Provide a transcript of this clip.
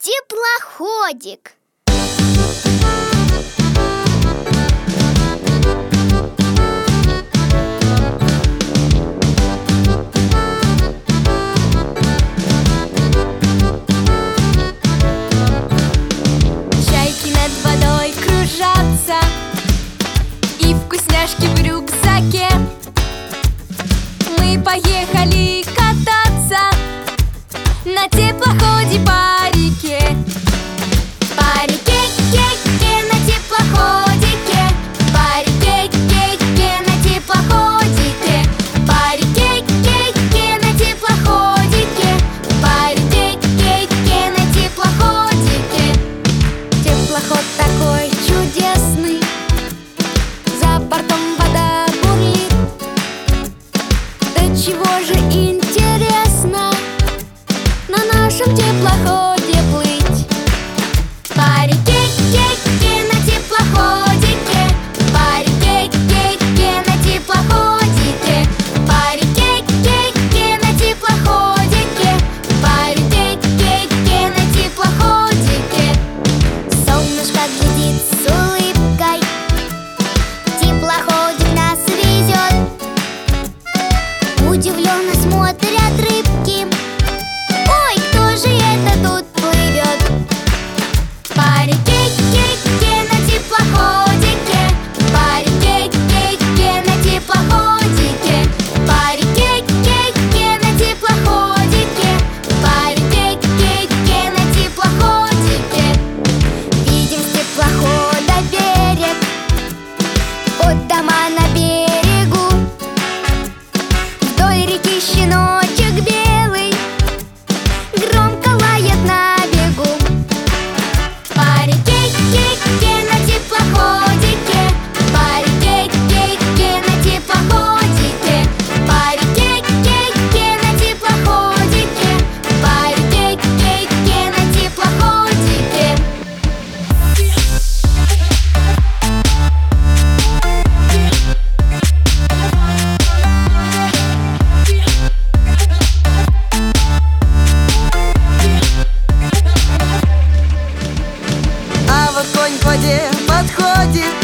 Теплоходик. Чайки над водой кружатся, и вкусняшки в рюкзаке. Мы поехали кататься на теплоходе по реке. По реке, ке-ке, на теплоходике. По реке, ке-ке, на теплоходике. По реке, ке-ке, на теплоходике. По реке, ке-ке, на теплоходике. Теплоход такой чудесный, за бортом вода бурлит. Да чего же интересно на нашем теплоходе плыть. По реке, ке-ке, на теплоходике. По реке, ке-ке, на теплоходике. По реке, ке-ке, на теплоходике. По реке, ке-ке, на теплоходике. Солнышко глядит с улыбкой, теплоходик нас везет. Удивленно смотрят рыбки: ой, кто же это тут плывет? По реке, ке-ке, на теплоходике. По реке, ке-ке, на теплоходике. По реке, ке-ке, на теплоходике. По реке, ке-ке, на теплоходике. Видим с теплохода берег, от дома на берегу. Вдоль реки щеночек белый громко лает на бегу. По реке, ке-ке, на теплоходике. По реке, ке-ке, на теплоходике. По реке, ке-ке, на теплоходике. По реке, ке-ке, на теплоходике. А вот конь к воде подходит,